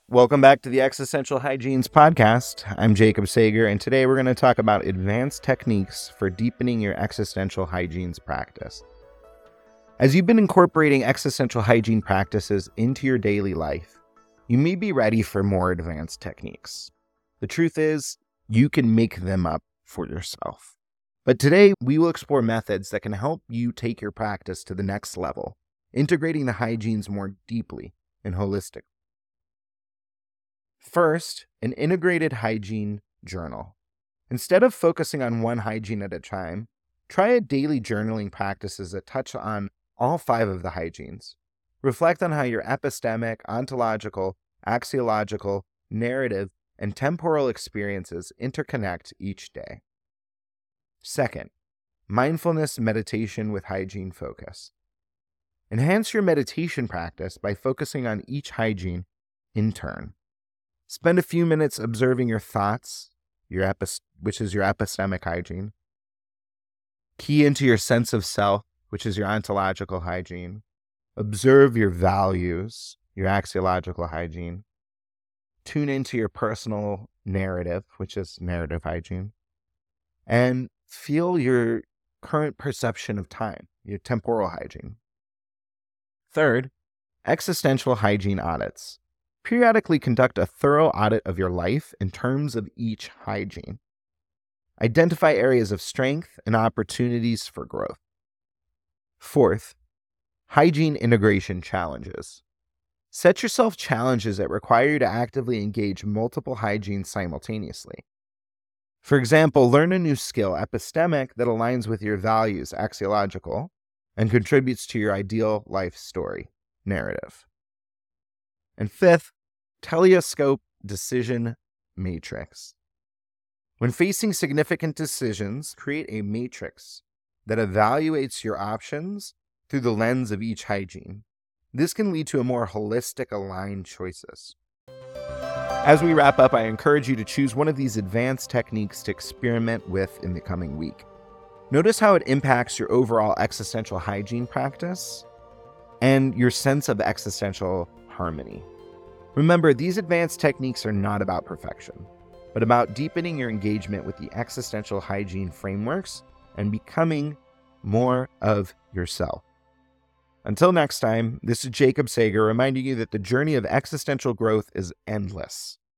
Welcome back to the Existential Hygienes podcast. I'm Jacob Sager, and today we're going to talk about advanced techniques for deepening your existential hygienes practice. As you've been incorporating existential hygiene practices into your daily life, you may be ready for more advanced techniques. The truth is, you can make them up for yourself. But today, we will explore methods that can help you take your practice to the next level, integrating the hygienes more deeply and holistically. First, an integrated hygiene journal. Instead of focusing on one hygiene at a time, try a daily journaling practices that touch on all 5 of the hygienes. Reflect on how your epistemic, ontological, axiological, narrative, and temporal experiences interconnect each day. Second, mindfulness meditation with hygiene focus. Enhance your meditation practice by focusing on each hygiene in turn. Spend a few minutes observing your thoughts, which is your epistemic hygiene. Key into your sense of self, which is your ontological hygiene. Observe your values, your axiological hygiene. Tune into your personal narrative, which is narrative hygiene. And feel your current perception of time, your temporal hygiene. Third, existential hygiene audits. Periodically conduct a thorough audit of your life in terms of each hygiene. Identify areas of strength and opportunities for growth. Fourth, hygiene integration challenges. Set yourself challenges that require you to actively engage multiple hygienes simultaneously. For example, learn a new skill, epistemic, that aligns with your values, axiological, and contributes to your ideal life story, narrative. And fifth, telescope decision matrix. When facing significant decisions, create a matrix that evaluates your options through the lens of each hygiene. This can lead to a more holistic, aligned choices. As we wrap up, I encourage you to choose one of these advanced techniques to experiment with in the coming week. Notice how it impacts your overall existential hygiene practice and your sense of existential harmony. Remember, these advanced techniques are not about perfection, but about deepening your engagement with the existential hygiene frameworks and becoming more of yourself. Until next time, this is Jacob Sager reminding you that the journey of existential growth is endless.